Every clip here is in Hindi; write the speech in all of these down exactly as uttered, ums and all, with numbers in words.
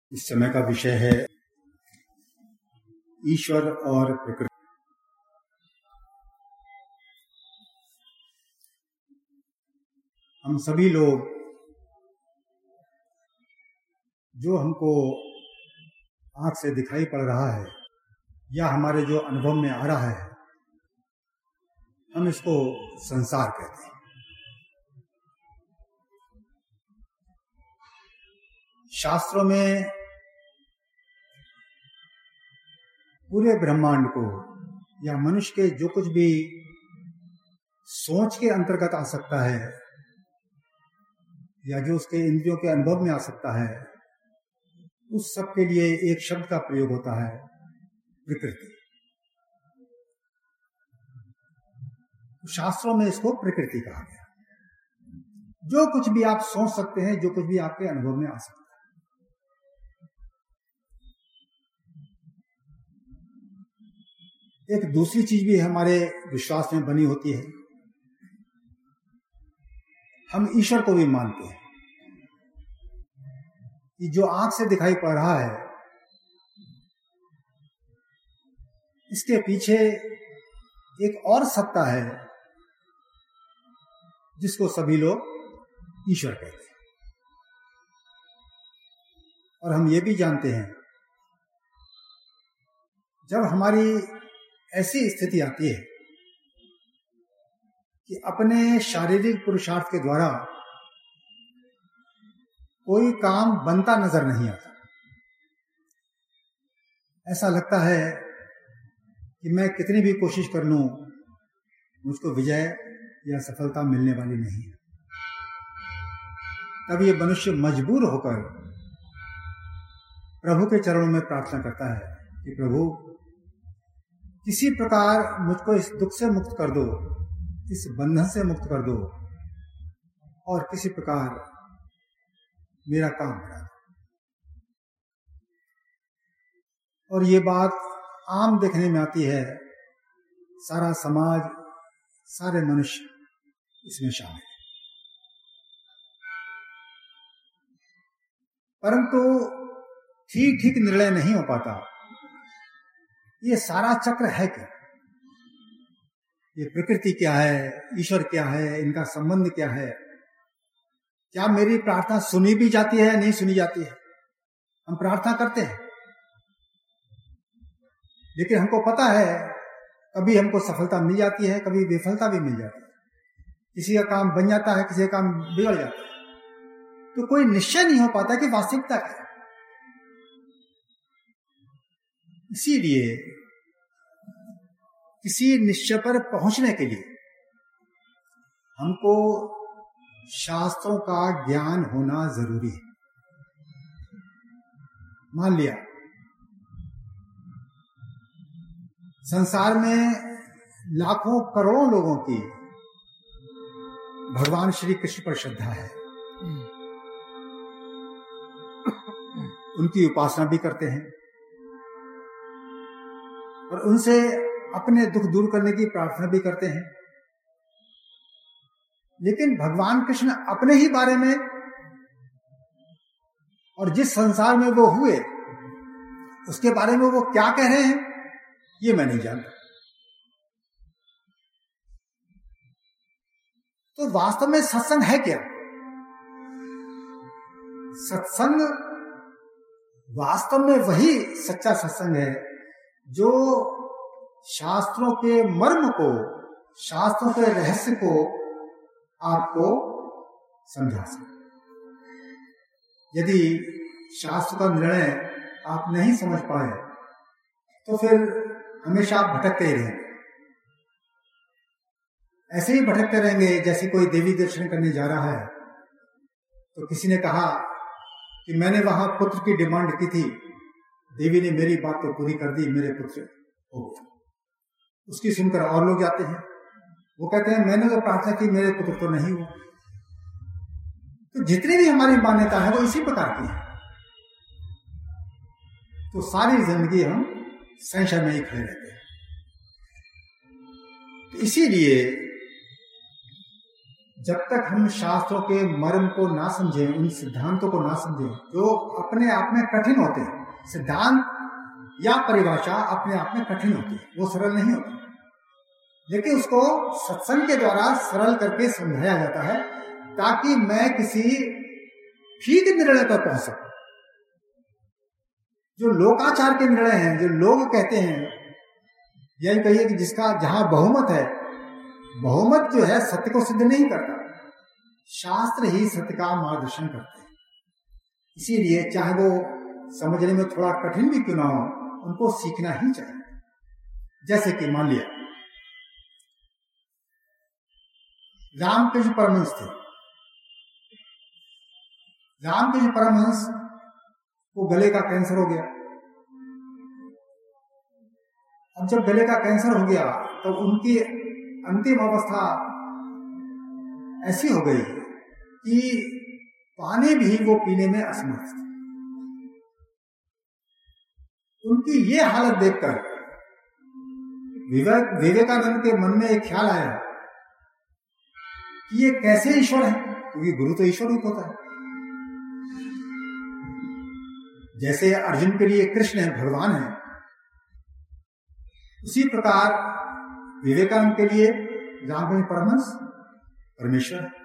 इस समय का विषय है ईश्वर और प्रकृति। हम सभी लोग जो हमको आंख से दिखाई पड़ रहा है या हमारे जो अनुभव में आ रहा है, हम इसको संसार कहते हैं। शास्त्रों में पूरे ब्रह्मांड को या मनुष्य के जो कुछ भी सोच के अंतर्गत आ सकता है या जो उसके इंद्रियों के अनुभव में आ सकता है, उस सब के लिए एक शब्द का प्रयोग होता है, प्रकृति। शास्त्रों में इसको प्रकृति कहा गया। जो कुछ भी आप सोच सकते हैं, जो कुछ भी आपके अनुभव में आ सकता है। एक दूसरी चीज भी हमारे विश्वास में बनी होती है, हम ईश्वर को भी मानते हैं कि जो आंख से दिखाई पड़ रहा है, इसके पीछे एक और सत्ता है जिसको सभी लोग ईश्वर कहते हैं। और हम ये भी जानते हैं, जब हमारी ऐसी स्थिति आती है कि अपने शारीरिक पुरुषार्थ के द्वारा कोई काम बनता नजर नहीं आता, ऐसा लगता है कि मैं कितनी भी कोशिश कर लूं, मुझको विजय या सफलता मिलने वाली नहीं है। तब ये मनुष्य मजबूर होकर प्रभु के चरणों में प्रार्थना करता है कि प्रभु, किसी प्रकार मुझको इस दुख से मुक्त कर दो, इस बंधन से मुक्त कर दो और किसी प्रकार मेरा काम करा दो। और ये बात आम देखने में आती है, सारा समाज, सारे मनुष्य इसमें शामिल है। परंतु ठीक ठीक निर्णय नहीं हो पाता। ये सारा चक्र है क्या? ये प्रकृति क्या है, ईश्वर क्या है, इनका संबंध क्या है? क्या मेरी प्रार्थना सुनी भी जाती है या नहीं सुनी जाती है? हम प्रार्थना करते हैं, लेकिन हमको पता है कभी हमको सफलता मिल जाती है, कभी विफलता भी मिल जाती है। किसी का काम बन जाता है, किसी का काम बिगड़ जाता है। तो कोई निश्चय नहीं हो पाता कि वास्तविकता क्या है। इसीलिए किसी निश्चय पर पहुंचने के लिए हमको शास्त्रों का ज्ञान होना जरूरी है। मान लिया संसार में लाखों करोड़ों लोगों की भगवान श्री कृष्ण पर श्रद्धा है, उनकी उपासना भी करते हैं और उनसे अपने दुख दूर करने की प्रार्थना भी करते हैं। लेकिन भगवान कृष्ण अपने ही बारे में और जिस संसार में वो हुए उसके बारे में वो क्या कह रहे हैं, ये मैं नहीं जानता। तो वास्तव में सत्संग है क्या? सत्संग वास्तव में वही सच्चा सत्संग है जो शास्त्रों के मर्म को, शास्त्रों के रहस्य को आपको समझा सके। यदि शास्त्र का निर्णय आप नहीं समझ पाए तो फिर हमेशा आप भटकते ही रहेंगे। ऐसे ही भटकते रहेंगे जैसे कोई देवी दर्शन करने जा रहा है तो किसी ने कहा कि मैंने वहां पुत्र की डिमांड की थी, देवी ने मेरी बात तो पूरी कर दी, मेरे पुत्र हो गया। उसकी सुनकर और लोग जाते हैं, वो कहते हैं मैंने तो प्रार्थना की, मेरे पुत्र तो नहीं हुआ। तो जितनी भी हमारी मान्यता है वो इसी प्रकार की है। तो सारी जिंदगी हम संशय में ही खड़े रहते हैं। तो इसीलिए जब तक हम शास्त्रों के मर्म को ना समझें, उन सिद्धांतों को ना समझें जो अपने आप में कठिन होते हैं, सिद्धांत या परिभाषा अपने आप में कठिन होती है, वो सरल नहीं होती, लेकिन उसको सत्संग के द्वारा सरल करके समझाया जाता है ताकि मैं किसी ठीक निर्णय पर पहुंच सकूं। जो लोकाचार के निर्णय हैं, जो लोग कहते हैं, यही कहिए कि जिसका जहां बहुमत है, बहुमत जो है सत्य को सिद्ध नहीं करता, शास्त्र ही सत्य का मार्गदर्शन करते हैं। इसीलिए चाहे वो समझने में थोड़ा कठिन भी क्यों ना हो, उनको सीखना ही चाहिए। जैसे कि मान लिया रामकृष्ण परमहंस थे। रामकृष्ण परमहंस को गले का कैंसर हो गया। अब जब गले का कैंसर हो गया तो उनकी अंतिम अवस्था ऐसी हो गई कि पानी भी वो पीने में असमर्थ थे। उनकी ये हालत देखकर विवेक विवेकानंद के मन में एक ख्याल आया कि ये कैसे ईश्वर है, क्योंकि गुरु तो ईश्वर रूप होता है। जैसे अर्जुन के लिए कृष्ण है, भगवान है, उसी प्रकार विवेकानंद के लिए रामकृष्ण परमहंस परमेश्वर है।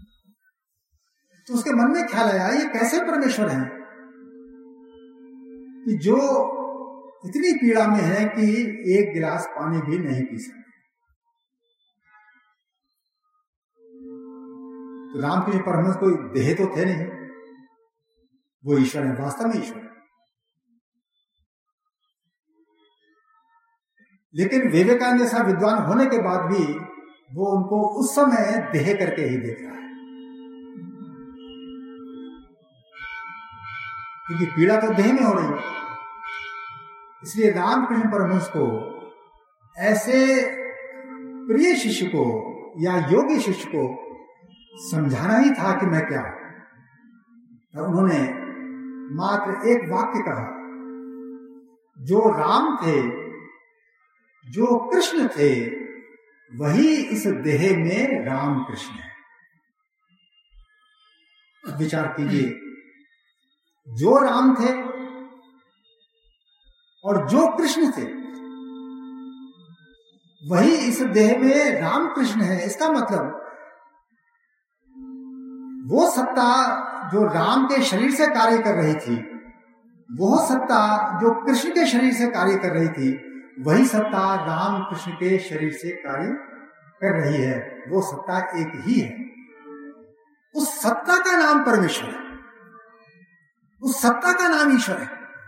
तो उसके मन में ख्याल आया ये कैसे परमेश्वर है कि जो इतनी पीड़ा में है कि एक गिलास पानी भी नहीं पी सकते। तो रामकृष्ण परमहंस कोई देह तो थे नहीं, वो ईश्वर है, वास्तव में ईश्वर है। लेकिन विवेकानंद जैसा विद्वान होने के बाद भी वो उनको उस समय देह करके ही देख रहा है, क्योंकि पीड़ा तो देह में हो रही है। इसलिए रामकृष्ण परमहंस को ऐसे प्रिय शिष्य को या योगी शिष्य को समझाना ही था कि मैं क्या हूं। तो उन्होंने मात्र एक वाक्य कहा, जो राम थे, जो कृष्ण थे, वही इस देह में राम कृष्ण है। विचार कीजिए, जो राम थे और जो कृष्ण थे, वही इस देह में राम कृष्ण है। इसका मतलब वो सत्ता जो राम के शरीर से कार्य कर रही थी, वो सत्ता जो कृष्ण के शरीर से कार्य कर रही थी, वही सत्ता राम कृष्ण के शरीर से कार्य कर रही है। वो सत्ता एक ही है। उस सत्ता का नाम परमेश्वर है, उस सत्ता का नाम ईश्वर है।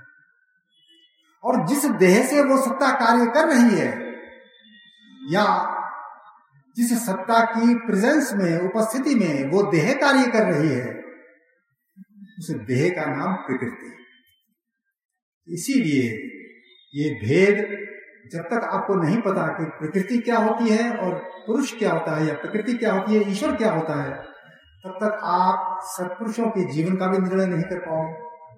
और जिस देह से वो सत्ता कार्य कर रही है, या जिस सत्ता की प्रेजेंस में, उपस्थिति में वो देह कार्य कर रही है, उस देह का नाम प्रकृति। इसीलिए ये भेद जब तक आपको नहीं पता कि प्रकृति क्या होती है और पुरुष क्या होता है, या प्रकृति क्या होती है, ईश्वर क्या होता है, तब तक आप सत्पुरुषों के जीवन का भी निर्णय नहीं कर पाओगे,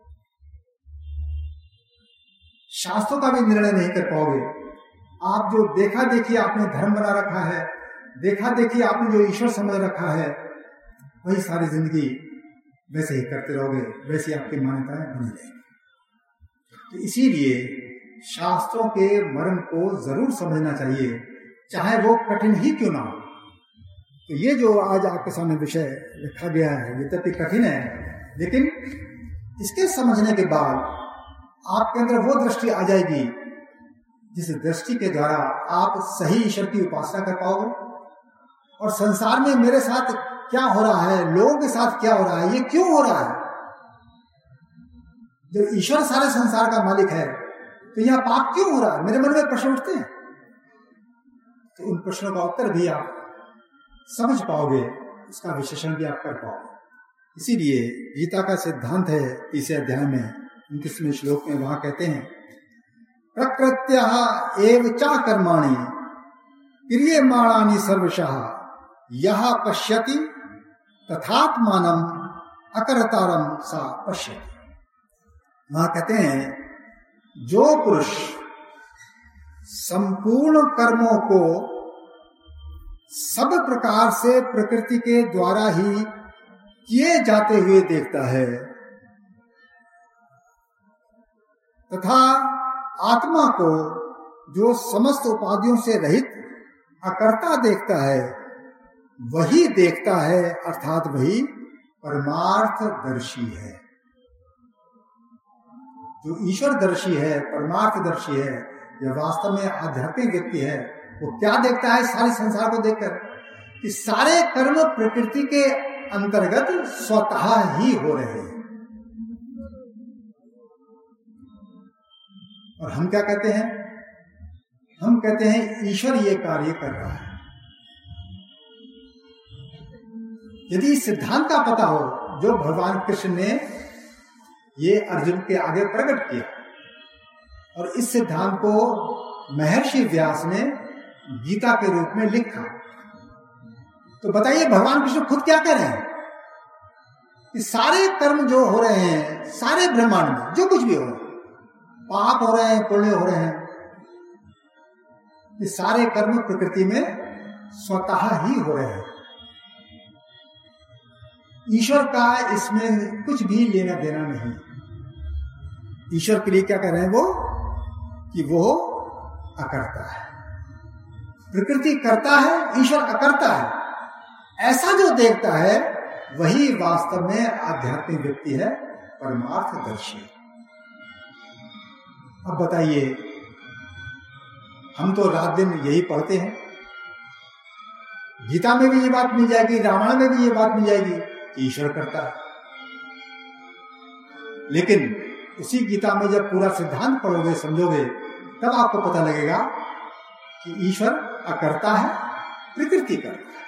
शास्त्रों का भी निर्णय नहीं कर पाओगे। आप जो देखा देखी आपने धर्म बना रखा है, देखा देखी आपने जो ईश्वर समझ रखा है, वही सारी जिंदगी वैसे ही करते रहोगे, वैसी आपकी मान्यताएं बनी रहेंगी। तो इसीलिए शास्त्रों के मर्म को जरूर समझना चाहिए, चाहे वो कठिन ही क्यों ना हो। तो ये जो आज आपके सामने विषय रखा गया है, ये तब कठिन है, लेकिन इसके समझने के बाद आपके अंदर वो दृष्टि आ जाएगी जिस दृष्टि के द्वारा आप सही ईश्वर की उपासना कर पाओगे। और संसार में मेरे साथ क्या हो रहा है, लोगों के साथ क्या हो रहा है, ये क्यों हो रहा है। जब ईश्वर सारे संसार का मालिक है तो यह पाप क्यों हो रहा है, मेरे मन में प्रश्न उठते हैं। तो उन प्रश्नों का उत्तर भी आप समझ पाओगे, उसका विश्लेषण भी आप कर पाओगे। इसीलिए गीता का सिद्धांत है तीसरे अध्याय में उनतीसवें श्लोक में, वहां कहते हैं प्रकृत्यः एव च कर्माणि क्रियमाणानि सर्वशः यः पश्यति तथात्मानं अकर्तारं सा पश्यति। वहां कहते हैं जो पुरुष संपूर्ण कर्मों को सब प्रकार से प्रकृति के द्वारा ही किए जाते हुए देखता है तथा आत्मा को जो समस्त उपाधियों से रहित अकर्ता देखता है वही देखता है, अर्थात वही परमार्थदर्शी है। जो ईश्वरदर्शी है, परमार्थदर्शी है, यह वास्तव में आध्यात्मिक व्यक्ति है। वो क्या देखता है सारे संसार को देखकर कि सारे कर्म प्रकृति के अंतर्गत स्वतः ही हो रहे हैं। और हम क्या कहते हैं? हम कहते हैं ईश्वर ये कार्य कर रहा है। यदि इस सिद्धांत का पता हो जो भगवान कृष्ण ने ये अर्जुन के आगे प्रकट किया, और इस सिद्धांत को महर्षि व्यास ने गीता के रूप में लिखा, तो बताइए भगवान कृष्ण खुद क्या कह रहे हैं कि सारे कर्म जो हो रहे हैं, सारे ब्रह्मांड में जो कुछ भी हो रहा है, पाप हो रहे हैं, पुण्य हो रहे हैं, ये सारे कर्म प्रकृति में स्वतः ही हो रहे हैं। ईश्वर का इसमें कुछ भी लेना देना नहीं। ईश्वर के लिए क्या कह रहे हैं वो कि वो अकर्ता है, प्रकृति करता है, ईश्वर अकर्ता है। ऐसा जो देखता है वही वास्तव में आध्यात्मिक व्यक्ति है, परमार्थदर्शी। अब बताइए, हम तो रात दिन यही पढ़ते हैं, गीता में भी ये बात मिल जाएगी, रामायण में भी ये बात मिल जाएगी कि ईश्वर करता है। लेकिन उसी गीता में जब पूरा सिद्धांत पढ़ोगे, समझोगे, तब आपको पता लगेगा कि ईश्वर अकर्ता है, प्रकृति करता है।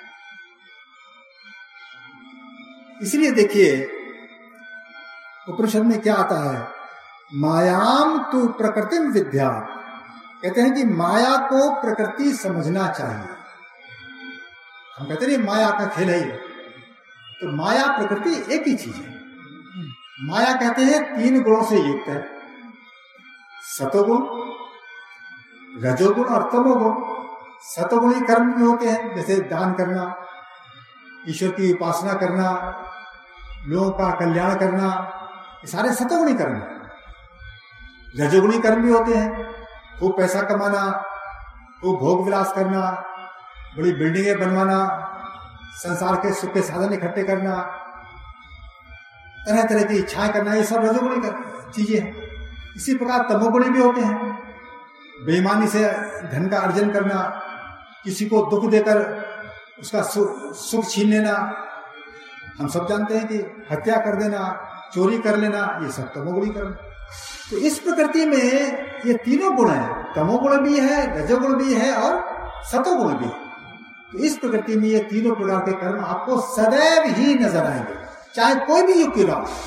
इसलिए देखिए उपनिषद में क्या आता है, मायाम तु प्रकृतिम विद्या। कहते हैं कि माया को प्रकृति समझना चाहिए। हम कहते हैं माया का खेल है, तो माया प्रकृति एक ही चीज है। माया कहते हैं तीन गुणों से युक्त है, सतोगुण, रजोगुण और तमोगुण। सतोगुणी कर्म भी होते हैं, जैसे दान करना, ईश्वर की उपासना करना, लोगों का कल्याण करना, ये सारे सतोगुणी कर्म। रजोगुणी कर्म भी होते हैं, खूब पैसा कमाना, खूब भोग विलास करना, बड़ी बिल्डिंगें बनवाना, संसार के सुख के साधन इकट्ठे करना, तरह तरह की इच्छाएं करना, ये सब रजोगुणी चीजें हैं। इसी प्रकार तमोगुणी भी होते हैं, बेईमानी से धन का अर्जन करना, किसी को दुख देकर उसका सुख छीन लेना, हम सब जानते हैं कि हत्या कर देना, चोरी कर लेना, ये सब तमोगुणी कर्म। तो इस प्रकृति में ये तीनों गुण हैं, तमोगुण भी है, रजोगुण भी है और सतोगुण भी है। तो इस प्रकृति में ये तीनों प्रकार के कर्म आपको सदैव ही नजर आएंगे, चाहे कोई भी युग क्यों ना हो।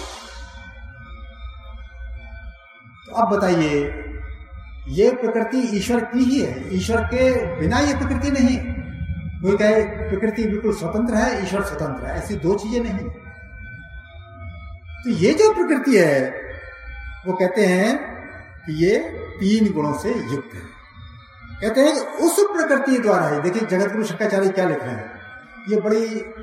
तो अब बताइए, ये प्रकृति ईश्वर की ही है, ईश्वर के बिना ये प्रकृति नहीं। कोई कहे प्रकृति बिल्कुल स्वतंत्र है, ईश्वर स्वतंत्र है, ऐसी दो चीजें नहीं। तो ये जो प्रकृति है वो कहते हैं कि ये तीन गुणों से युक्त है। कहते हैं कि उस प्रकृति द्वारा ही, देखिए जगत गुरु शंकराचार्य क्या लिख रहे हैं, ये बड़ी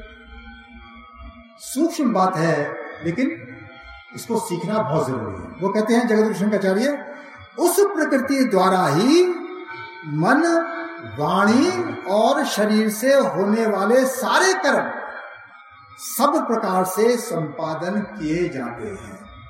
सूक्ष्म बात है, लेकिन इसको सीखना बहुत जरूरी है। वो कहते हैं जगत गुरु शंकराचार्य, उस प्रकृति द्वारा ही मन, वाणी और शरीर से होने वाले सारे कर्म सब प्रकार से संपादन किए जाते हैं।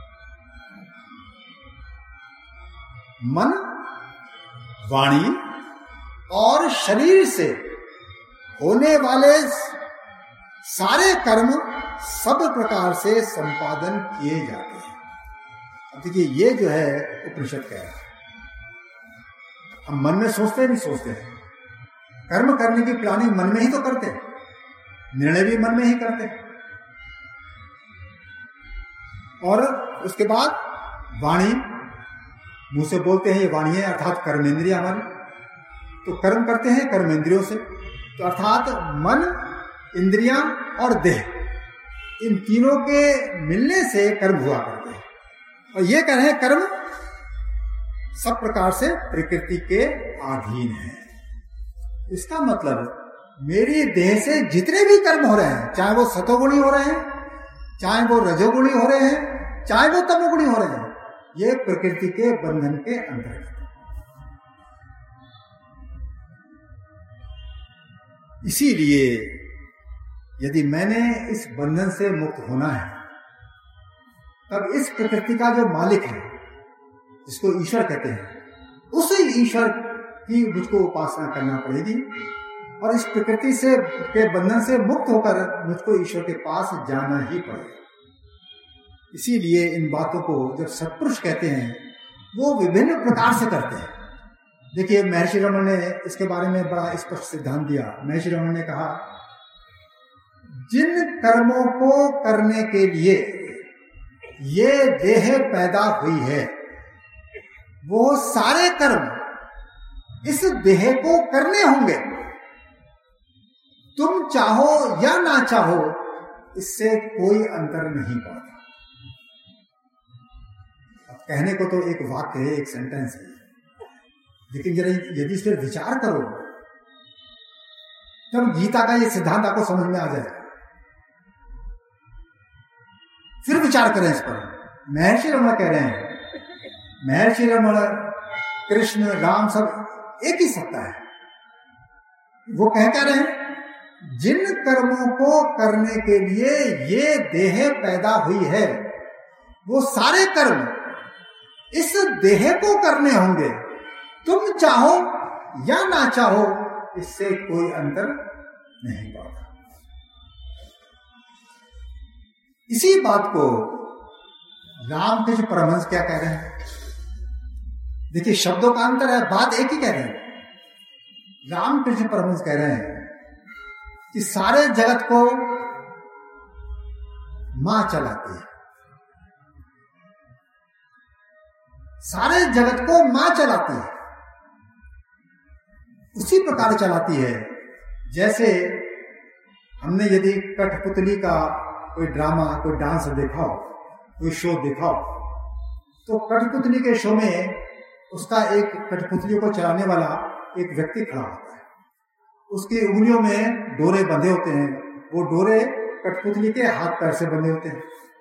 मन, वाणी और शरीर से होने वाले सारे कर्म सब प्रकार से संपादन किए जाते हैं। अब देखिए, ये जो है उपनिषद कह रहा है। हम मन में सोचते नहीं सोचते हैं, कर्म करने की प्लानिंग मन में ही तो करते हैं, निर्णय भी मन में ही करते हैं। और उसके बाद वाणी, मुंह से बोलते हैं, ये वाणी है अर्थात कर्मेंद्रिय हमारी, तो कर्म करते हैं कर्मेंद्रियों से, तो अर्थात मन, इंद्रियां और देह, इन तीनों के मिलने से कर्म हुआ करते हैं। और ये कह रहे हैं कर्म सब प्रकार से प्रकृति के अधीन है। इसका मतलब मेरी देह से जितने भी कर्म हो रहे हैं, चाहे वो सतोगुणी हो रहे हैं, चाहे वो रजोगुणी हो रहे हैं, चाहे वो तमोगुणी हो रहे हैं, ये प्रकृति के बंधन के अंतर्गत। इसीलिए यदि मैंने इस बंधन से मुक्त होना है, तब इस प्रकृति का जो मालिक है, जिसको ईश्वर कहते हैं, उसी ईश्वर की मुझको उपासना करना पड़ेगी और इस प्रकृति से के बंधन से मुक्त होकर मुझको ईश्वर के पास जाना ही पड़ेगा। इसीलिए इन बातों को जब सत्पुरुष कहते हैं, वो विभिन्न प्रकार से करते हैं। देखिए, महर्षि रमण ने इसके बारे में बड़ा स्पष्ट सिद्धांत दिया। महर्षि रमण ने कहा, जिन कर्मों को करने के लिए ये देह पैदा हुई है, वो सारे कर्म इस देह को करने होंगे। तुम चाहो या ना चाहो, इससे कोई अंतर नहीं पड़ता। अब कहने को तो एक वाक्य है, एक सेंटेंस है, लेकिन जरा यदि इस पर विचार करो, तब गीता का ये सिद्धांत आपको समझ में आ जाए। फिर विचार करें इस पर। महर्षि रमण कह रहे हैं, महर्षि रमण, कृष्ण, राम सब एक ही सत्ता है। वो कह कह रहे हैं, जिन कर्मों को करने के लिए ये देह पैदा हुई है, वो सारे कर्म इस देह को करने होंगे। तुम चाहो या ना चाहो, इससे कोई अंतर नहीं पड़ता। इसी बात को रामकृष्ण परमहंस क्या कह रहे हैं? देखिए, शब्दों का अंतर है, बात एक ही कह रहे हैं। रामकृष्ण परमहंस कह रहे हैं कि सारे जगत को मां चलाती है, सारे जगत को मां चलाती है। उसी प्रकार चलाती है जैसे हमने यदि कठपुतली का कोई ड्रामा, कोई डांस देखा हो, कोई शो देखा हो, तो कठपुतली के शो में उसका एक कठपुतलियों को चलाने वाला एक व्यक्ति खड़ा होता है। उसकी उंगलियों में डोरे बंधे होते हैं, वो डोरे कठपुतली के हाथ पैर से बंधे होते हैं।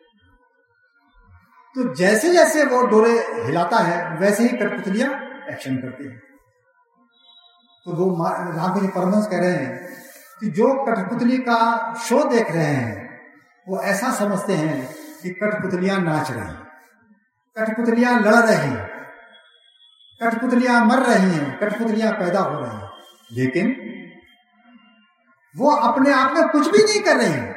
तो जैसे जैसे वो डोरे हिलाता है, वैसे ही कठपुतलियां एक्शन करती हैं। तो वो रामकृष्ण परमहंस कह रहे हैं कि जो कठपुतली का शो देख रहे हैं, वो ऐसा समझते हैं कि कठपुतलियां नाच रही, कठपुतलियां लड़ रही, कठपुतलियां मर रही हैं, कठपुतलियां पैदा हो रही हैं, लेकिन वो अपने आप में कुछ भी नहीं कर रही हैं,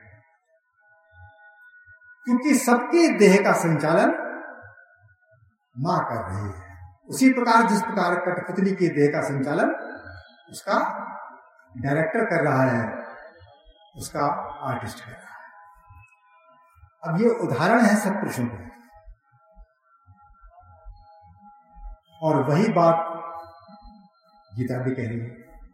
क्योंकि सबकी देह का संचालन मां कर रही है। उसी प्रकार जिस प्रकार कठपुतली की देह का संचालन उसका डायरेक्टर कर रहा है, उसका आर्टिस्ट कर रहा है। अब ये उदाहरण है सत्पुरुषों के, और वही बात गीता भी कह रही है।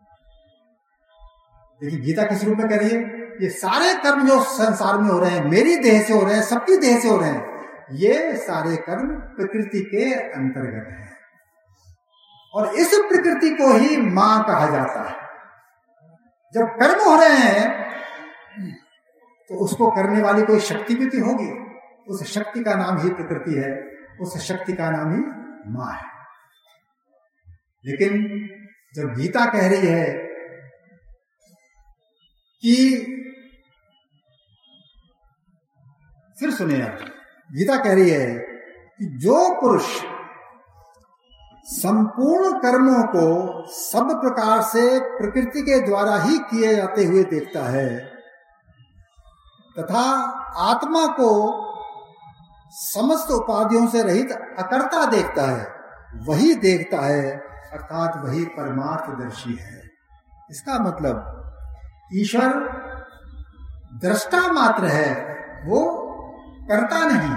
देखिए, गीता किस रूप में कह रही है? ये सारे कर्म जो संसार में हो रहे हैं, मेरी देह से हो रहे हैं, सबकी देह से हो रहे हैं, ये सारे कर्म प्रकृति के अंतर्गत हैं, और इस प्रकृति को ही मां कहा जाता है। जब कर्म हो रहे हैं तो उसको करने वाली कोई शक्ति भी तो होगी, उस शक्ति का नाम ही प्रकृति है, उस शक्ति का नाम ही मां है। लेकिन जब गीता कह रही है कि, फिर सुनिए आप, गीता कह रही है कि जो पुरुष संपूर्ण कर्मों को सब प्रकार से प्रकृति के द्वारा ही किए जाते हुए देखता है, तथा आत्मा को समस्त उपाधियों से रहित अकर्ता देखता है, वही देखता है, अर्थात वही परमार्थदर्शी है। इसका मतलब ईश्वर दृष्टा मात्र है, वो करता नहीं।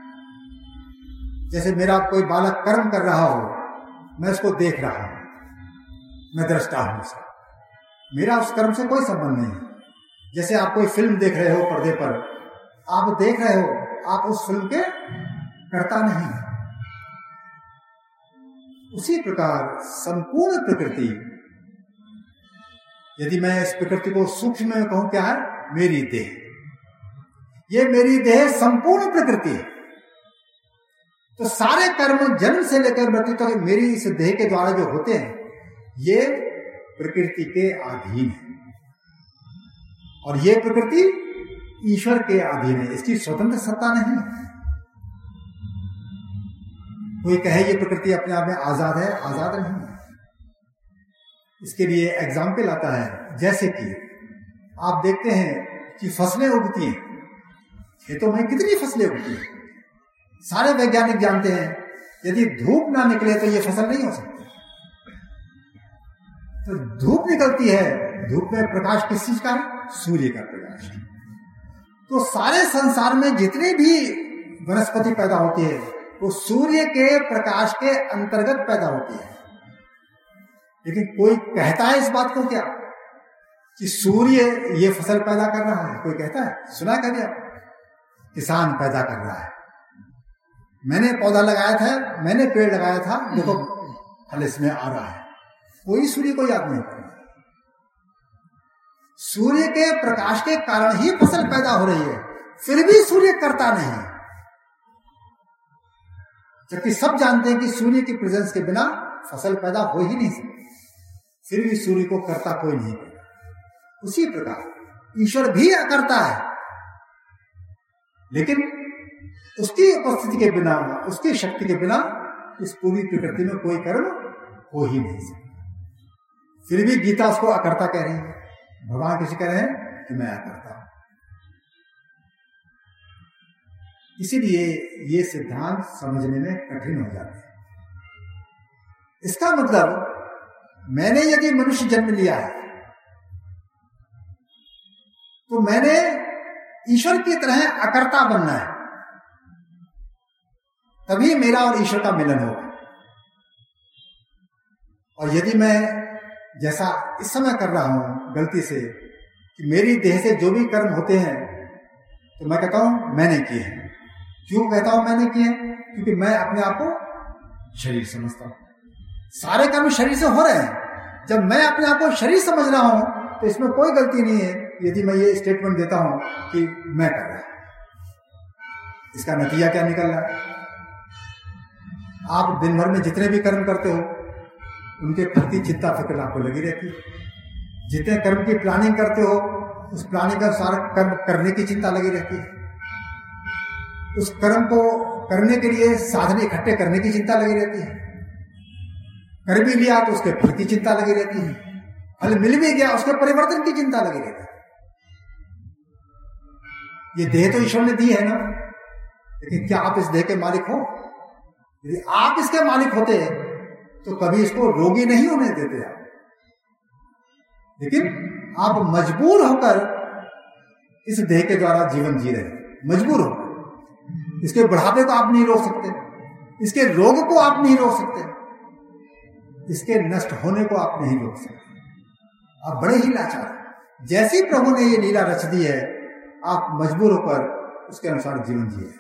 जैसे मेरा कोई बालक कर्म कर रहा हो, मैं उसको देख रहा हूं, मैं दृष्टा हूं उसका, मेरा उस कर्म से कोई संबंध नहीं है। जैसे आप कोई फिल्म देख रहे हो पर्दे पर, आप देख रहे हो, आप उस फिल्म के कर्ता नहीं। उसी प्रकार संपूर्ण प्रकृति यदि मैं इस प्रकृति को सूक्ष्म में कहूं, क्या है? मेरी देह। ये मेरी देह संपूर्ण प्रकृति है। तो सारे कर्म जन्म से लेकर मृत्यु तक मेरी इस देह के द्वारा जो होते हैं, ये प्रकृति के अधीन है। और ये प्रकृति ईश्वर के अधीन है, इसकी स्वतंत्र सत्ता नहीं है। कोई कहे ये प्रकृति अपने आप में आजाद है, आजाद नहीं है। इसके लिए एग्जाम्पल आता है, जैसे कि आप देखते हैं कि फसलें उगती हैं, खेतों में कितनी फसलें उगती हैं। सारे वैज्ञानिक जानते हैं यदि धूप ना निकले तो ये फसल नहीं हो सकती। तो धूप निकलती है, धूप में प्रकाश किस चीज का है? सूर्य का प्रकाश। तो सारे संसार में जितनी भी वनस्पति पैदा होती है वो सूर्य के प्रकाश के अंतर्गत पैदा होती है। लेकिन कोई कहता है इस बात को क्या कि सूर्य ये फसल पैदा कर रहा है? कोई कहता है? सुना कभी आप? किसान पैदा कर रहा है, मैंने पौधा लगाया था, मैंने पेड़ लगाया था, देखो फल इसमें आ रहा है। कोई सूर्य को याद नहीं करता। सूर्य के प्रकाश के कारण ही फसल पैदा हो रही है, फिर भी सूर्य करता नहीं, जबकि सब जानते हैं कि सूर्य की प्रेजेंस के बिना फसल पैदा हो ही नहीं सकती, फिर भी सूर्य को करता कोई नहीं करता। उसी प्रकार ईश्वर भी अकर्ता है, लेकिन उसकी उपस्थिति के बिना, उसकी शक्ति के बिना इस पूरी प्रकृति में कोई कर्म हो ही नहीं सकता। फिर भी गीता उसको अकर्ता कह रही है, भगवान किसी कह रहे हैं कि मैं अकर्ता हूं। इसीलिए ये सिद्धांत समझने में कठिन हो जाते हैं। इसका मतलब मैंने यदि मनुष्य जन्म लिया है तो मैंने ईश्वर की तरह अकर्ता बनना है, तभी मेरा और ईश्वर का मिलन होगा। और यदि मैं जैसा इस समय कर रहा हूं गलती से कि मेरी देह से जो भी कर्म होते हैं तो मैं कहता हूं मैंने किए हैं। क्यों कहता हूं मैंने किए हैं? क्योंकि मैं अपने आप को शरीर समझता हूं। सारे कर्म शरीर से हो रहे हैं। जब मैं अपने आप को शरीर समझ रहा हूं तो इसमें कोई गलती नहीं है यदि मैं ये स्टेटमेंट देता हूं कि मैं कर रहा हूं। इसका नतीजा क्या निकल रहा है? आप दिन भर में जितने भी कर्म करते हो उनके प्रति चिंता फिक्र आपको लगी रहती है। जितने कर्म की प्लानिंग करते हो उस प्लानिंग का सारा कर्म करने की चिंता लगी रहती है। उस कर्म को करने के लिए साधन इकट्ठे करने की चिंता लगी रहती है। कर भी लिया तो उसके फल की चिंता लगी रहती है। फल मिल भी गया उसके परिवर्तन की चिंता लगी रहती है। ये देह तो ईश्वर ने दी है ना, लेकिन क्या आप इस देह के मालिक हो? यदि आप इसके मालिक होते तो कभी इसको रोगी नहीं होने देते आप। लेकिन आप मजबूर होकर इस देह के द्वारा जीवन जी रहे, मजबूर होकर। इसके बढ़ापे को आप नहीं रोक सकते, इसके रोग को आप नहीं रोक सकते, इसके नष्ट होने को आप नहीं रोक सकते। आप बड़े ही लाचार। जैसी प्रभु ने ये लीला रच दी है आप मजबूर होकर उसके अनुसार जीवन जिए।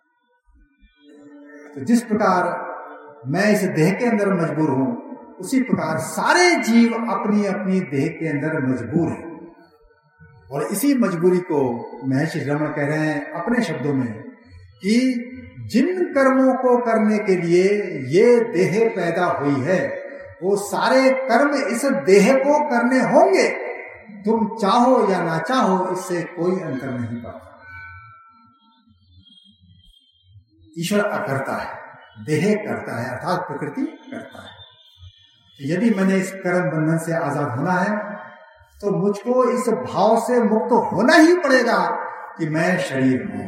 तो जिस प्रकार मैं इस देह के अंदर मजबूर हूं उसी प्रकार सारे जीव अपनी अपनी देह के अंदर मजबूर हैं। और इसी मजबूरी को महर्षि रमण कह रहे हैं अपने शब्दों में कि जिन कर्मों को करने के लिए ये देह पैदा हुई है वो सारे कर्म इस देह को करने होंगे। तुम चाहो या ना चाहो इससे कोई अंतर नहीं पड़ता। ईश्वर अकर्ता है, देह करता है, अर्थात प्रकृति करता है। यदि मैंने इस कर्म बंधन से आजाद होना है तो मुझको इस भाव से मुक्त होना ही पड़ेगा कि मैं शरीर हूं।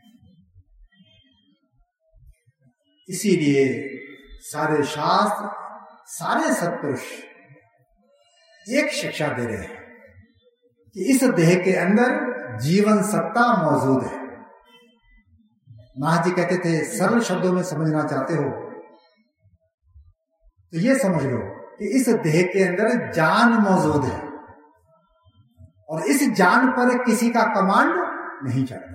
इसीलिए सारे शास्त्र, सारे सत्पुरुष एक शिक्षा दे रहे हैं कि इस देह के अंदर जीवन सत्ता मौजूद है। महाराज जी कहते थे सरल शब्दों में समझना चाहते हो तो ये समझ लो कि इस देह के अंदर जान मौजूद है और इस जान पर किसी का कमांड नहीं चलता।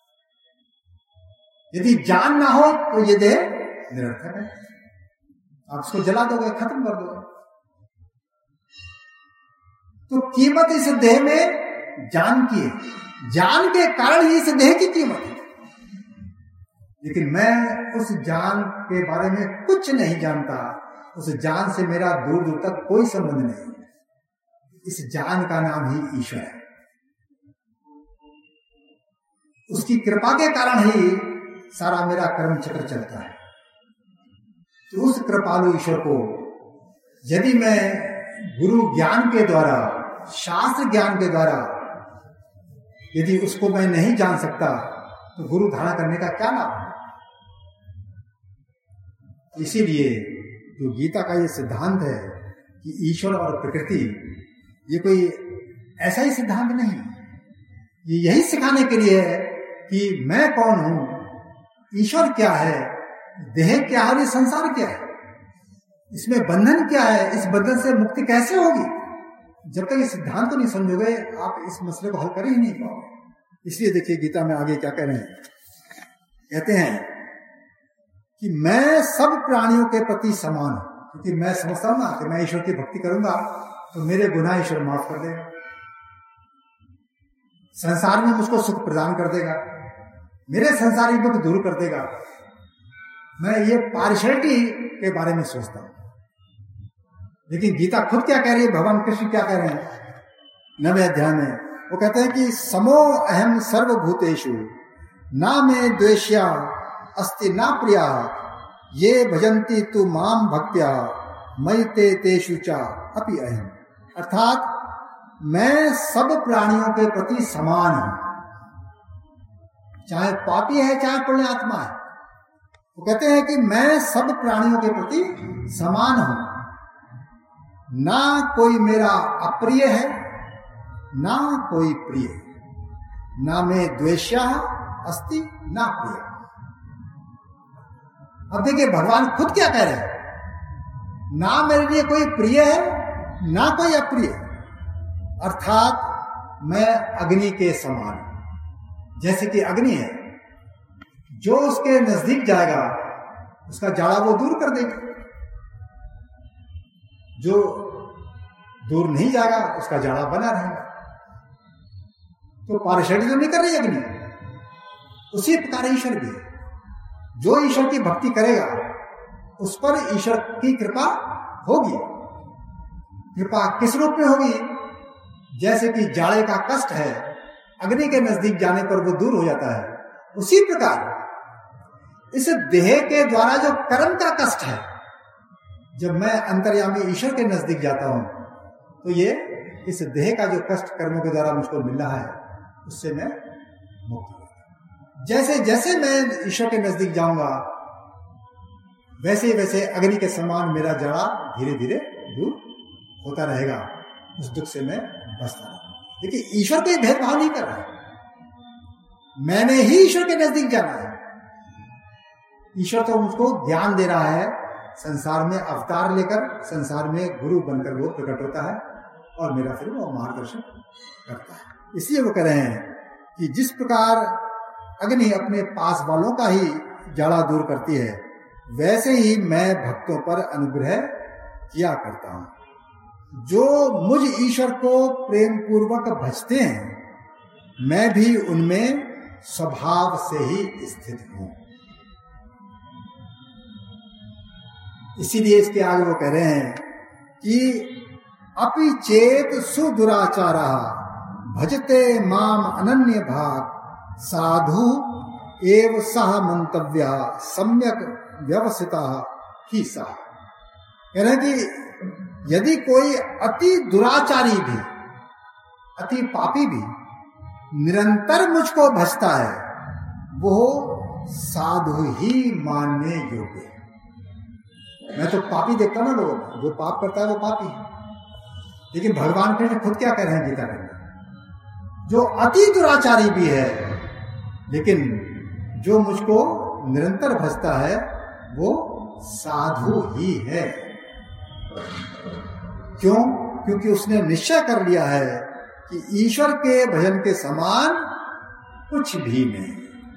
यदि जान ना हो तो ये देह निरर्थक है, आप इसको जला दोगे, खत्म कर दोगे। तो कीमत इस देह में जान की है, जान के कारण ही इस देह की कीमत है। लेकिन मैं उस जान के बारे में कुछ नहीं जानता, उस जान से मेरा दूर दूर तक कोई संबंध नहीं। इस जान का नाम ही ईश्वर है। उसकी कृपा के कारण ही सारा मेरा कर्म चक्र चलता है। तो उस कृपालु ईश्वर को यदि मैं गुरु ज्ञान के द्वारा, शास्त्र ज्ञान के द्वारा यदि उसको मैं नहीं जान सकता तो गुरु धारण करने का क्या लाभ है। इसीलिए जो गीता का ये सिद्धांत है कि ईश्वर और प्रकृति, ये कोई ऐसा ही सिद्धांत नहीं, ये यही सिखाने के लिए है कि मैं कौन हूं, ईश्वर क्या है, देह क्या है और ये संसार क्या है, इसमें बंधन क्या है, इस बंधन से मुक्ति कैसे होगी। जब तक इस सिद्धांत को नहीं समझोगे आप इस मसले को हल कर ही नहीं पाओगे। इसलिए देखिए गीता में आगे क्या कह रहे हैं, कहते हैं कि मैं सब प्राणियों के प्रति समान हूं, क्योंकि मैं समझता हूं ना कि मैं ईश्वर की भक्ति करूंगा तो मेरे गुनाह ईश्वर माफ कर देगा, संसार में मुझको सुख प्रदान कर देगा, मेरे संसारिक दुख दूर कर देगा। मैं ये पार्शियलिटी के बारे में सोचता हूं। लेकिन गीता खुद क्या कह रही है, भगवान कृष्ण क्या कह रहे हैं नवे अध्याय में, वो कहते हैं कि समो अहम सर्वभूतेषु ना में द्वेष्या अस्ति ना प्रिया ये भजन्ति तु माम भक्त्या मयि ते तेषु च अपि अहम। अर्थात मैं सब प्राणियों के प्रति समान हूं, चाहे पापी है चाहे पुण्यात्मा है। वो कहते हैं कि मैं सब प्राणियों के प्रति समान हूं, ना कोई मेरा अप्रिय है ना कोई प्रिय, ना मैं द्वेष्या अस्ति ना प्रिय। अब देखिए भगवान खुद क्या कह रहे हैं, ना मेरे लिए कोई प्रिय है ना कोई अप्रिय, अर्थात मैं अग्नि के समान हूं। जैसे कि अग्नि है, जो उसके नजदीक जाएगा उसका जाड़ा वो दूर कर देगा, जो दूर नहीं जाएगा उसका जाड़ा बना रहेगा। तो पार्शियलिटी तो नहीं कर रही अग्नि। उसी प्रकार ईश्वर भी है, जो ईश्वर की भक्ति करेगा उस पर ईश्वर की कृपा होगी। कृपा किस रूप में होगी, जैसे कि जाड़े का कष्ट है अग्नि के नजदीक जाने पर वो दूर हो जाता है, उसी प्रकार इस देह के द्वारा जो कर्म का कष्ट है, जब मैं अंतर्यामी ईश्वर के नजदीक जाता हूं तो ये इस देह का जो कष्ट कर्मों के द्वारा मुझको मिल रहा है उससे मैं मुक्त हूं। जैसे जैसे मैं ईश्वर के नजदीक जाऊंगा वैसे वैसे अग्नि के समान मेरा जाड़ा धीरे धीरे दूर होता रहेगा, उस दुख से मैं बचता रहूंगा। लेकिन ईश्वर कोई भेदभाव नहीं कर रहा है, मैंने ही ईश्वर के नजदीक जाना है। ईश्वर तो मुझको ज्ञान दे रहा है, संसार में अवतार लेकर संसार में गुरु बनकर वो प्रकट होता है और मेरा फिर वो मार्गदर्शन करता है। इसलिए वो कह रहे हैं कि जिस प्रकार अग्नि अपने पास वालों का ही जाड़ा दूर करती है, वैसे ही मैं भक्तों पर अनुग्रह किया करता हूं। जो मुझ ईश्वर को प्रेम पूर्वक भजते हैं मैं भी उनमें स्वभाव से ही स्थित हूं। इसीलिए इसके आगे वो कह रहे हैं कि अपि चेत सुदुराचारा भजते माम अनन्य भाग साधु एव सह मंतव्या सम्यक व्यवस्थिता ही सा। कह रहे हैं कि यदि कोई अति दुराचारी भी, अति पापी भी निरंतर मुझको भजता है, वो साधु ही मानने योग्य है। मैं तो पापी देखता हूं ना लोगों में, जो पाप करता है वो पापी है। लेकिन भगवान कृष्ण खुद क्या कह रहे हैं गीता में, जो अति दुराचारी भी है लेकिन जो मुझको निरंतर भजता है वो साधु ही है। क्यों? क्योंकि उसने निश्चय कर लिया है कि ईश्वर के भजन के समान कुछ भी नहीं।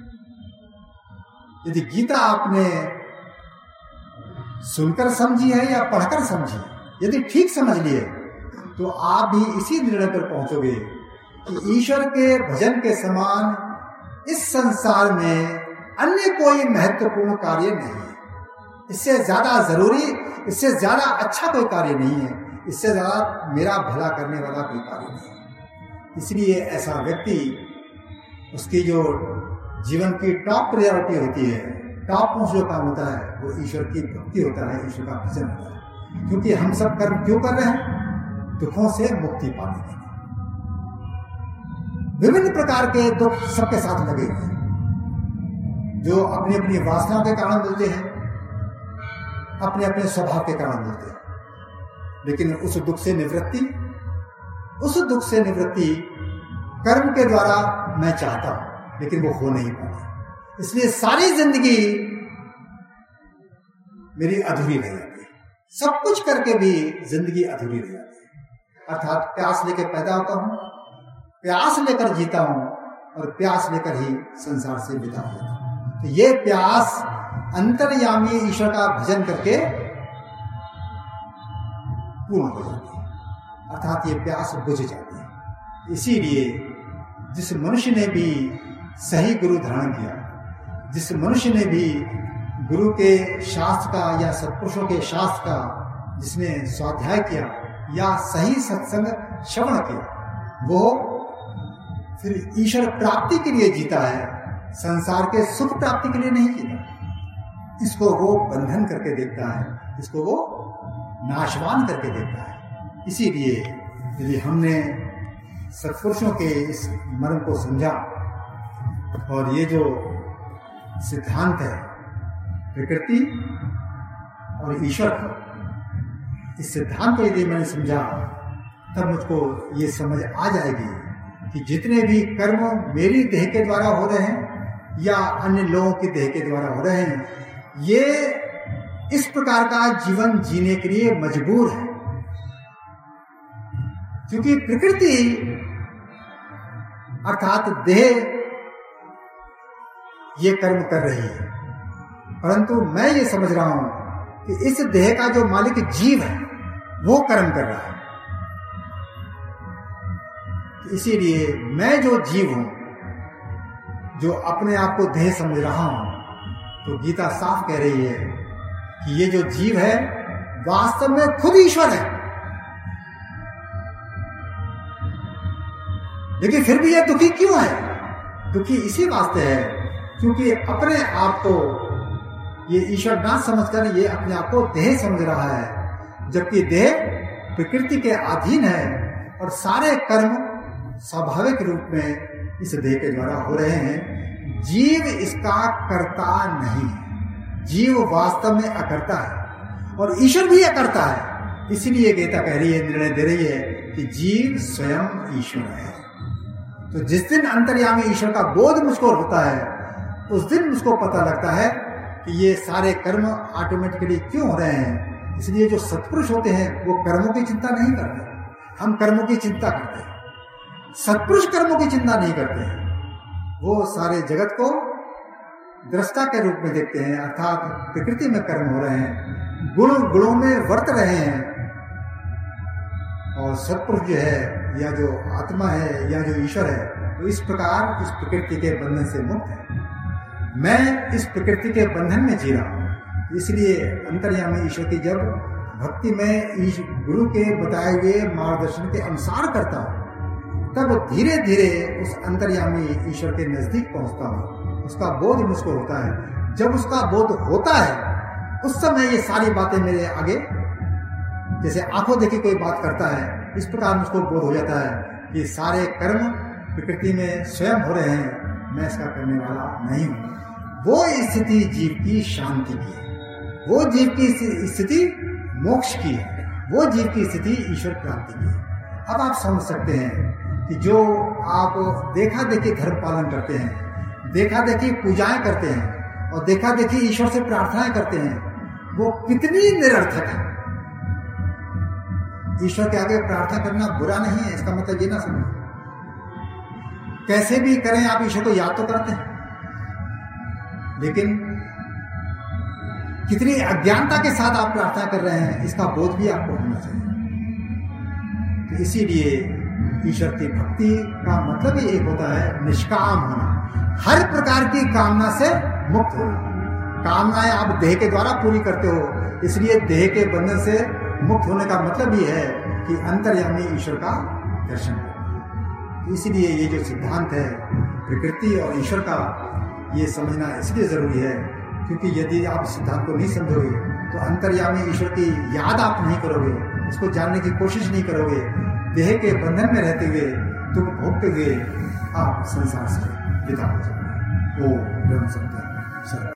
यदि गीता आपने सुनकर समझी है या पढ़कर समझी, यदि ठीक समझ लिए तो आप भी इसी निर्णय पर पहुंचोगे कि ईश्वर के भजन के समान इस संसार में अन्य कोई महत्वपूर्ण कार्य नहीं है। इससे ज्यादा जरूरी, इससे ज्यादा अच्छा कोई कार्य नहीं है, इससे ज्यादा मेरा भला करने वाला कोई कार्य नहीं है। इसलिए ऐसा व्यक्ति, उसकी जो जीवन की टॉप प्रायोरिटी होती है, टॉप मोस्ट जो काम होता है, वो ईश्वर की भक्ति होता है, ईश्वर का भजन होता है। क्योंकि हम सब कर्म क्यों कर रहे हैं? दुखों से मुक्ति पाने के लिए। विभिन्न प्रकार के दुख सबके साथ लगे हुए हैं, जो अपनी अपनी वासनाओं के कारण मिलते हैं, अपने अपने स्वभाव के कारण मिलते हैं। लेकिन उस दुख से निवृत्ति, उस दुख से निवृत्ति कर्म के द्वारा मैं चाहता हूं, लेकिन वो हो नहीं पाती। इसलिए सारी जिंदगी मेरी अधूरी रह जाती है। सब कुछ करके भी जिंदगी अधूरी रह जाती है। अर्थात प्यास लेकर पैदा होता हूं, प्यास लेकर जीता हूं और प्यास लेकर ही संसार से विदा हो जाता हूं। तो ये प्यास अंतर्यामी ईश्वर का भजन करके पूर्ण हो जाती है, अर्थात ये प्यास बुझ जाती है। इसीलिए जिस मनुष्य ने भी सही गुरु धारण किया, जिस मनुष्य ने भी गुरु के शास्त्र का या सत्पुरुषों के शास्त्र का जिसने स्वाध्याय किया या सही सत्संग श्रवण किया, वो फिर ईश्वर प्राप्ति के लिए जीता है, संसार के सुख प्राप्ति के लिए नहीं जीता। इसको वो बंधन करके देखता है, इसको वो नाशवान करके देखता है। इसीलिए यदि हमने सत्पुरुषों के इस मर्म को समझा और ये जो सिद्धांत है प्रकृति और ईश्वर का, इस सिद्धांत को यदि मैंने समझा, तब मुझको ये समझ आ जाएगी कि जितने भी कर्म मेरी देह के द्वारा हो रहे हैं या अन्य लोगों की देह के द्वारा हो रहे हैं, ये इस प्रकार का जीवन जीने के लिए मजबूर है। क्योंकि प्रकृति अर्थात देह ये कर्म कर रही है, परंतु मैं ये समझ रहा हूं कि इस देह का जो मालिक जीव है वो कर्म कर रहा है। इसीलिए मैं जो जीव हूं, जो अपने आप को देह समझ रहा हूं, तो गीता साफ कह रही है कि ये जो जीव है वास्तव में खुद ईश्वर है। लेकिन फिर भी ये दुखी क्यों है? दुखी इसी वास्ते है क्योंकि अपने आप को ये ईश्वर ना समझकर ये अपने आप को देह समझ रहा है, जबकि देह प्रकृति के अधीन है और सारे कर्म स्वाभाविक रूप में इस देह के द्वारा हो रहे हैं। जीव इसका कर्ता नहीं है, जीव वास्तव में अकर्ता है और ईश्वर भी अकर्ता है। इसलिए गीता कह रही है, निर्णय दे रही है कि जीव स्वयं ईश्वर है। तो जिस दिन अंतर्यामी ईश्वर का बोध मुझको होता है, उस दिन मुझको पता लगता है कि ये सारे कर्म ऑटोमेटिकली क्यों हो रहे हैं। इसलिए जो सत्पुरुष होते हैं वो कर्मों की चिंता नहीं करते, हम कर्मों की चिंता करते हैं। सत्पुरुष कर्मों की चिंता नहीं करते हैं, वो सारे जगत को दृष्टा के रूप में देखते हैं, अर्थात प्रकृति में कर्म हो रहे हैं, गुण गुणों में वर्त रहे हैं। और सत्पुरुष जो है या जो आत्मा है या जो ईश्वर है, तो इस प्रकार इस प्रकृति के बंधन से मुक्त है। मैं इस प्रकृति के बंधन में जी रहा हूं, इसलिए अंतर्यामी ईश्वर की जब भक्ति में गुरु के बताए हुए मार्गदर्शन के अनुसार करता हूं, तब धीरे धीरे उस अंतर्यामी ईश्वर के नजदीक पहुंचता हूं, उसका बोध मुझको होता है। जब उसका बोध होता है, उस समय ये सारी बातें मेरे आगे, जैसे आंखों देखी कोई बात करता है, इस प्रकार मुझको बोध हो जाता है कि सारे कर्म प्रकृति में स्वयं हो रहे हैं, मैं इसका करने वाला नहीं हूं। वो स्थिति जीव की शांति की है, वो जीव की स्थिति मोक्ष की है, वो जीव की स्थिति ईश्वर प्राप्ति की है। अब आप समझ सकते हैं कि जो आप देखा देखी धर्म पालन करते हैं, देखा देखी पूजाएं करते हैं और देखा देखी ईश्वर से प्रार्थनाएं करते हैं, वो कितनी निरर्थक है। ईश्वर के आगे प्रार्थना करना बुरा नहीं है, इसका मतलब ये ना समझो। कैसे भी करें आप ईश्वर को याद तो करते हैं, लेकिन कितनी अज्ञानता के साथ आप प्रार्थना कर रहे हैं, इसका बोध भी आपको होना चाहिए। इसीलिए ईश्वर की भक्ति का मतलब ही एक होता है निष्काम होना, हर प्रकार की कामना से मुक्त होना। कामनाएं आप देह के द्वारा पूरी करते हो, इसलिए देह के बंधन से मुक्त होने का मतलब ये है कि अंतर्यामी ईश्वर का दर्शन करना। इसलिए ये जो सिद्धांत है प्रकृति और ईश्वर का, ये समझना इसलिए जरूरी है क्योंकि यदि आप सिद्धांत को नहीं समझोगे तो अंतर्यामी ईश्वर की याद आप नहीं करोगे, उसको जानने की कोशिश नहीं करोगे, देह के बंधन में रहते हुए दुख भोगते हुए आप संसार से विदा हो जाओगे। ओ ब्रह्म सत्य।